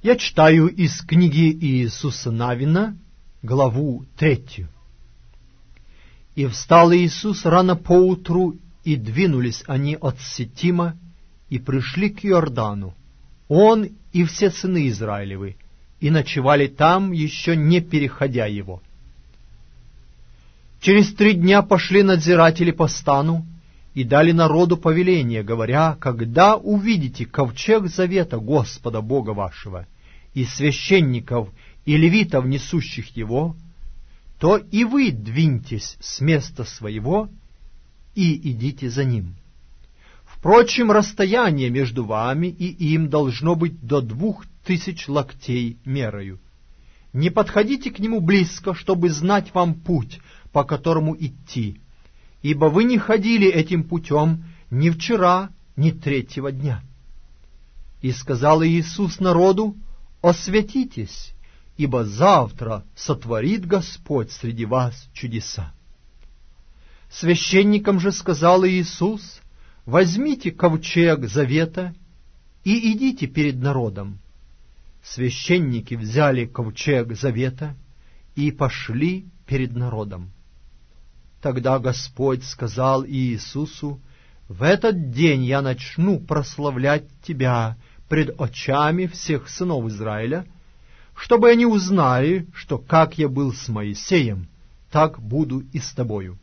Я читаю из книги Иисуса Навина, главу 3. «И встал Иисус рано поутру, и двинулись они от Ситима, и пришли к Иордану, он и все сыны Израилевы, и ночевали там, еще не переходя его. Через 3 дня пошли надзиратели по стану, и дали народу повеление, говоря: когда увидите ковчег завета Господа Бога вашего, и священников, и левитов, несущих его, то и вы двиньтесь с места своего и идите за ним. Впрочем, расстояние между вами и им должно быть до 2000 локтей мерою. Не подходите к нему близко, чтобы знать вам путь, по которому идти, ибо вы не ходили этим путем ни вчера, ни 3-го дня. И сказал Иисус народу: освятитесь, ибо завтра сотворит Господь среди вас чудеса. Священникам же сказал Иисус: возьмите ковчег завета и идите перед народом. Священники взяли ковчег завета и пошли перед народом. Тогда Господь сказал Иисусу: в этот день я начну прославлять тебя пред очами всех сынов Израиля, чтобы они узнали, что как я был с Моисеем, так буду и с тобою.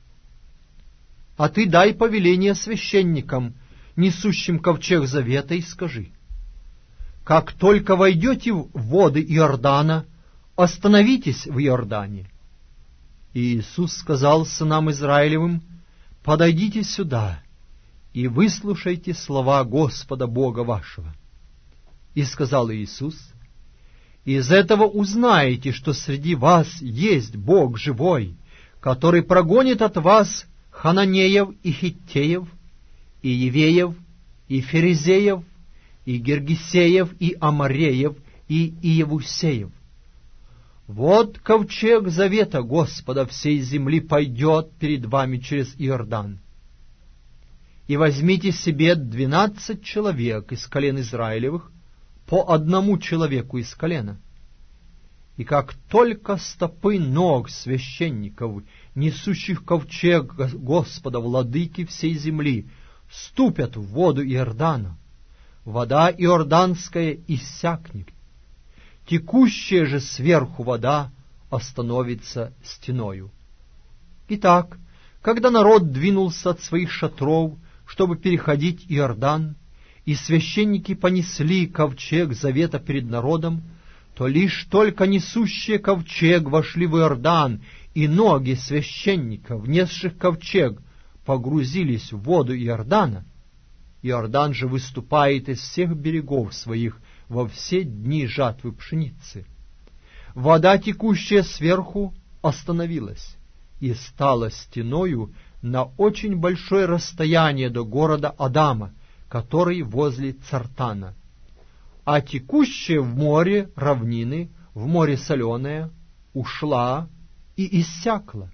А ты дай повеление священникам, несущим ковчег завета, и скажи: как только войдете в воды Иордана, остановитесь в Иордане. И Иисус сказал сынам Израилевым: подойдите сюда и выслушайте слова Господа Бога вашего. И сказал Иисус: из этого узнаете, что среди вас есть Бог живой, который прогонит от вас Хананеев и Хиттеев, и Евеев, и Ферезеев, и Гергесеев, и Амореев, и Иевусеев. Вот ковчег завета Господа всей земли пойдет перед вами через Иордан. И возьмите себе 12 человек из колен Израилевых, по 1 человеку из колена. И как только стопы ног священников, несущих ковчег Господа, владыки всей земли, ступят в воду Иордана, вода иорданская иссякнет, текущая же сверху вода остановится стеною. Итак, когда народ двинулся от своих шатров, чтобы переходить Иордан, и священники понесли ковчег завета перед народом, то лишь только несущие ковчег вошли в Иордан, и ноги священников, несших ковчег, погрузились в воду Иордана. Иордан же выступает из всех берегов своих во все дни жатвы пшеницы. Вода, текущая сверху, остановилась и стала стеною на очень большое расстояние до города Адама, который возле Цартана. А текущая в море равнины, в море соленое, ушла и иссякла.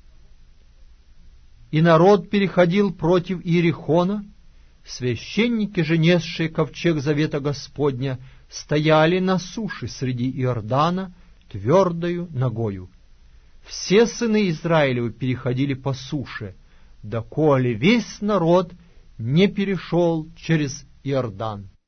И народ переходил против Иерихона. Священники же, несшие ковчег завета Господня, стояли на суше среди Иордана твердою ногою. Все сыны Израилевы переходили по суше, доколе весь народ не перешел через Иордан.